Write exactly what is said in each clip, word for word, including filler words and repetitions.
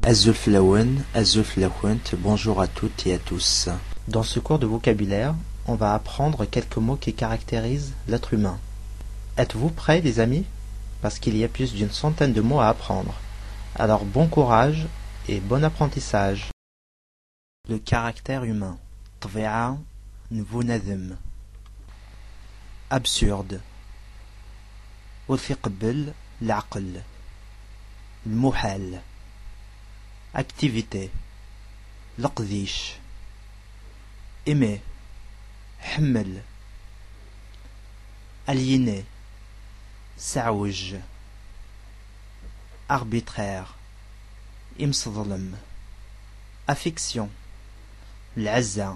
Azul Flawen, Azul Flawent, bonjour à toutes et à tous. Dans ce cours de vocabulaire, on va apprendre quelques mots qui caractérisent l'être humain. Êtes-vous prêts, les amis? Parce qu'il y a plus d'une centaine de mots à apprendre. Alors bon courage et bon apprentissage. Le caractère humain. طبيعة نبونذم. Absurde. وفي قبل العقل. المحال. Activité. القذيش. Aimer. حمل. Aliéné. سعوج. Arbitraire. إمصظلم. Affection. العزة.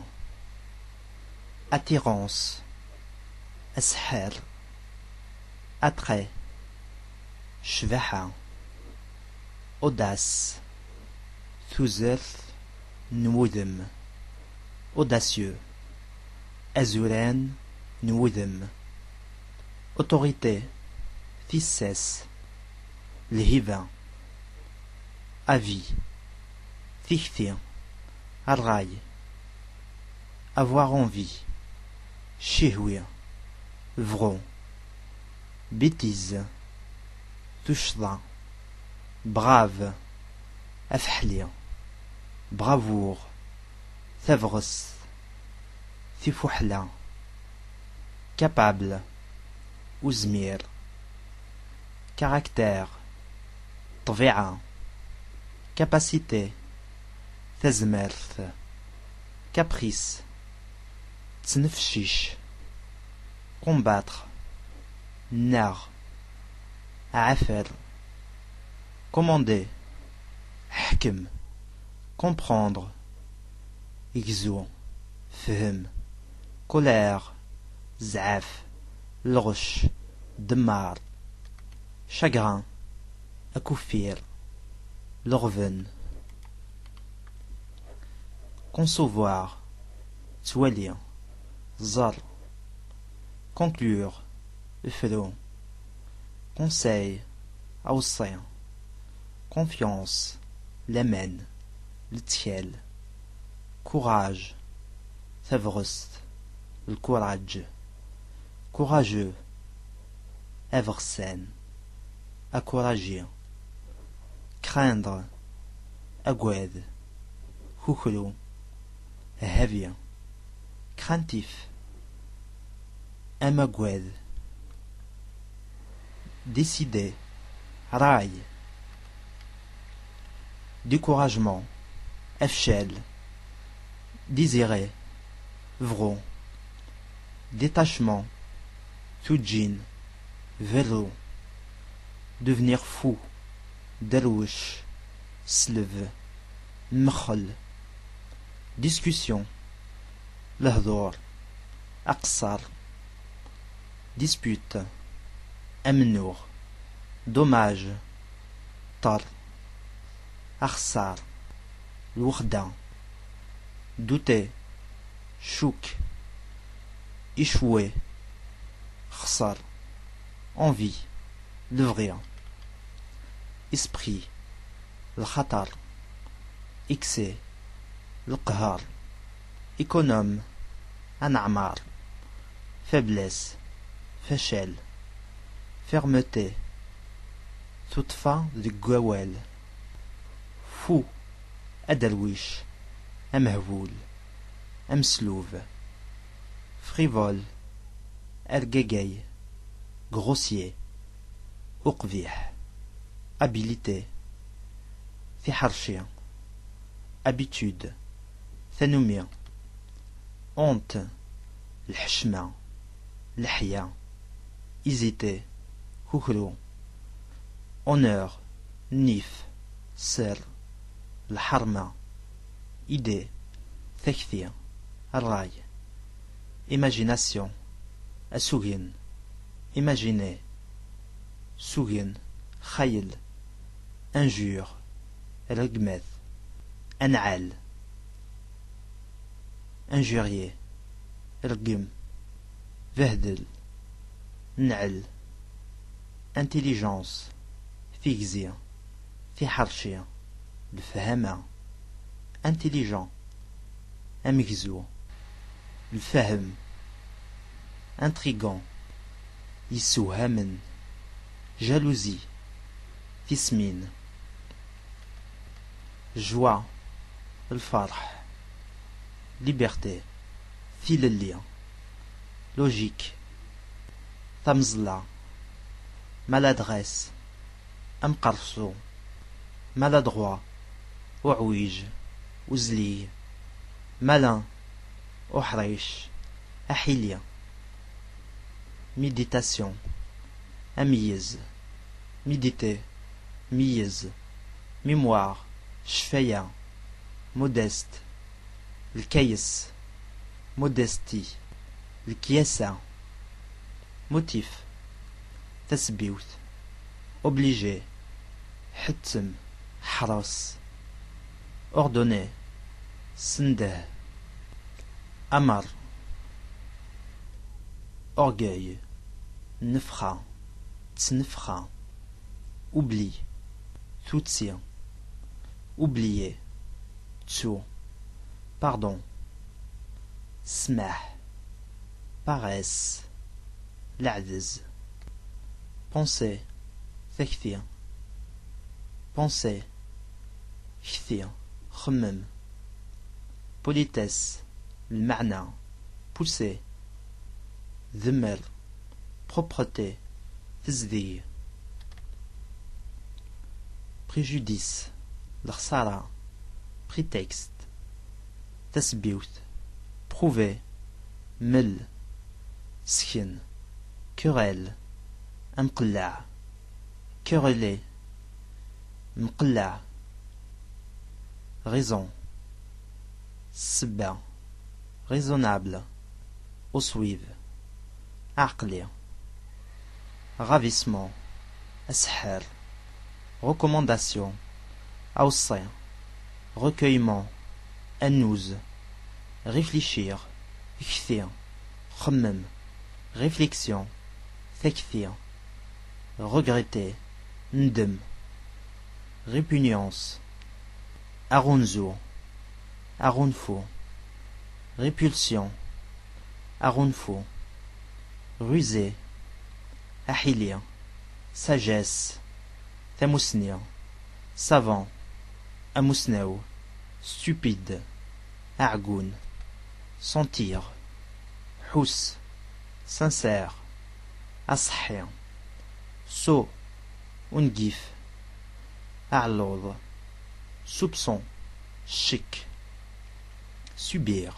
Attirance. أسحار. Attrait. شبحة. Audace. Thuzelth. نوذم. Audacieux. Azuran. نوذم. Autorité. Fissesse. الهبة. Avis. Fichtir. الراي. Avoir envie. شهوة. Vron. Bêtise. تشضع. Brave. أفحلي. Bravoure. ثفغس. ثفحلة. Capable. Ouzmir. Caractère. طبيعة. Capacité. تزمرث. Caprice. تنفشيش. Combattre. Nar. عفر. Commander. حكم. Comprendre. يجزو. فهم. Colère. زعف. الغش. دمار. Chagrin. أكفير. لغفن. Concevoir. توالي. زر. Conclure. افرو. Conseil. أوصي. Confiance. لمن. التيال. Courage. ثفغست. الكوراج. Courageux. Eversen. Encourager. Craindre. Agoued. Houchelou. Heavy. Craintif. Amagoued. Décider. Rail. Découragement. Efchel. Désirer. Vron. Détachement. Soudjin. Vélo. Devenir fou. Derouche. Sleve. Mkhol. Discussion. L'hdor. Aqsar. Dispute. Amnour. Dommage. Tar. Arsar. Lourda. Douter. Chouk. Échouer. Khsar. Envie. L'ouvrir. Esprit. الخطر. Excès. القهر. Économe. أنعمار. Faiblesse. فشل. Fermeté. صدفة الجوال. Fou. أدرويش. أمهبول. أمسلوف. Frivole. أرججي. Grossier. أقبح. Habilité. ثحرشي. Habitude. ثنمي. Honte. الحشمة. لحية. Hésiter. هكرو. Honneur. نيف. سر. الحرمة. Idée. ثكثي. الراي. Imagination. أسوغن. Imaginer. سوغن. خيل. Injure. رقمث. أنعال. Injurier. رقم. فهدل. نعل. Intelligence. فيكزي. في حرشي. الفهامة intelligent أمجزو الفهم intrigant يسوهمن jalousie تسمين joie الفرح liberté فيلليا logique تمزلة maladresse أمقرصو maladroit وعويج وزلي malin أحريش أحيليا méditation أميز méditer ميز mémoire شفيا modeste الكيس modestie الكياسة motif تسبيوت obligé حتم حرس ordonné سنده أمر orgueil نفخة تسنفخة oubli توتسي oublier تسو pardon سماح paresse العجز penser تكثير penser كثير خمم politesse المعنى pousser ذمر propreté تزذي préjudice الخسارة prétexte تسبيوت prouver مل سكن querelle مقلع quereller مقلع raison سبة raisonnable أصويب عقلي ravissement أسحر recommandation أوصي recueillement أنوز réfléchir كثير خمم réflexion تكثير regretter ندم répugnance أرونزو أرونفو répulsion أرونفو rusé أحيليا sagesse ثمسنيا savant أمسناو stupide أعجون sentir حس sincère أصحي سو ونجيف أعلوض soupçon chic subir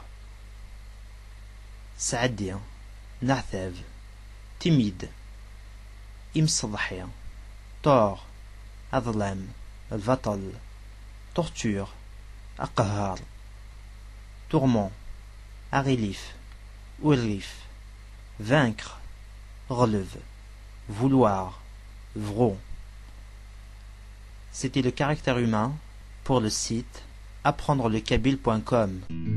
سعدي نعثاف timide إمصضحي tort أظلم البطل torture أقهار tourment أغليف أوليف vaincre relève vouloir vrot. C'était le caractère humain pour le site apprendre le kabyle point com.